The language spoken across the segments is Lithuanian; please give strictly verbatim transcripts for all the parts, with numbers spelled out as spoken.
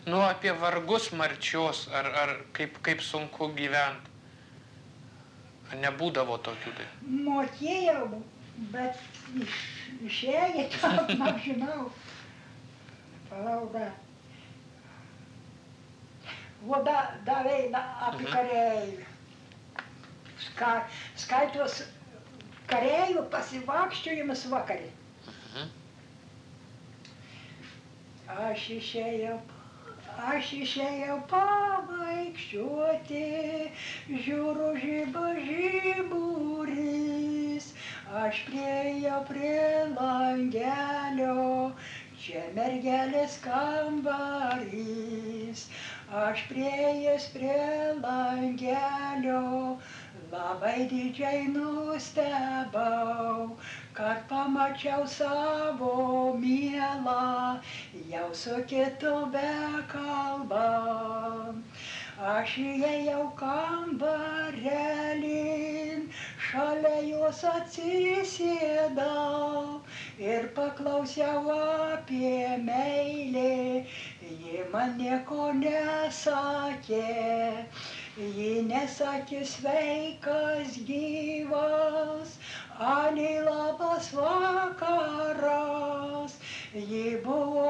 Nu, apie vargus marčios, ar, ar kaip, kaip sunku gyventi. Ar nebūdavo tokių tai? Mokėjau, bet iš, išėjai, taip, nežinau. Palauda. O da, dar eina apie Mhm. kareivių. Ska, skaitos kareivių pasivakščiojimas vakarį. Mhm. Aš išėjau, aš išėjau pavaikščioti, žiūriu žiba žiburis, aš priėjau prie langelio, čia mergelės kambarys, aš priėjęs prie langelio, labai didžiai nustebau, kad pamačiau savo mielą, jau su kitu bekalbam. Aš įėjau kambarelin, šalia jos atsisėdau ir paklausiau apie meilę, ji man nieko nesakė. Ji nesakė sveikas gyvas, ani labas vakaras. Ji buvo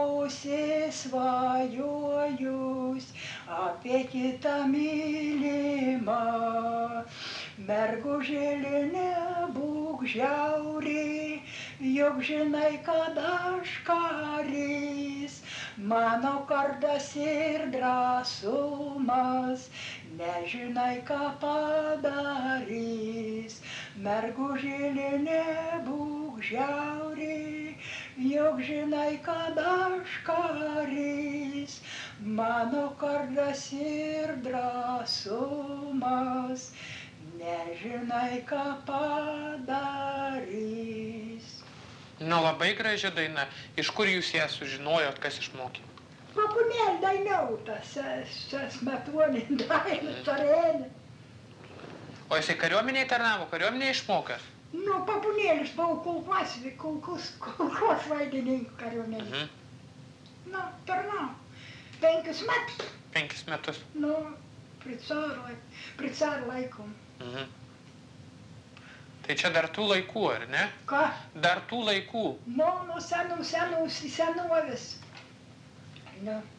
užsisvajojus apie kitą mylimą. Mergužėlė, nebūk žiauri, juk žinai, kad aš karys. Mano kardas ir drąsumas, nežinai, ką padarys. Mergužėlė, nebūk žiauri, juk žinai, kad aš karys. Mano kardas ir drąsumas, nežinai, ką padarys. Nu, labai graži daina. Iš kur jūs ją sužinojot, kas išmokė? Papunėlį dainiau, tas Smetonį dainų tarėlį. O jisai kariuomenėje tarnavo, kariuomenėje išmokęs? Nu, papunėlis buvo kulkos, kulkos, kulkos vaidininkų kariuomenė. Mhm. Nu, tarnau. Penkis metus. Penkis metus. Nu, prie caro laikų. Mhm. Tai čia dar tų laikų, ar ne? Ką? Dar tų laikų. Nu, nu, senų, senų, senovės. Nu.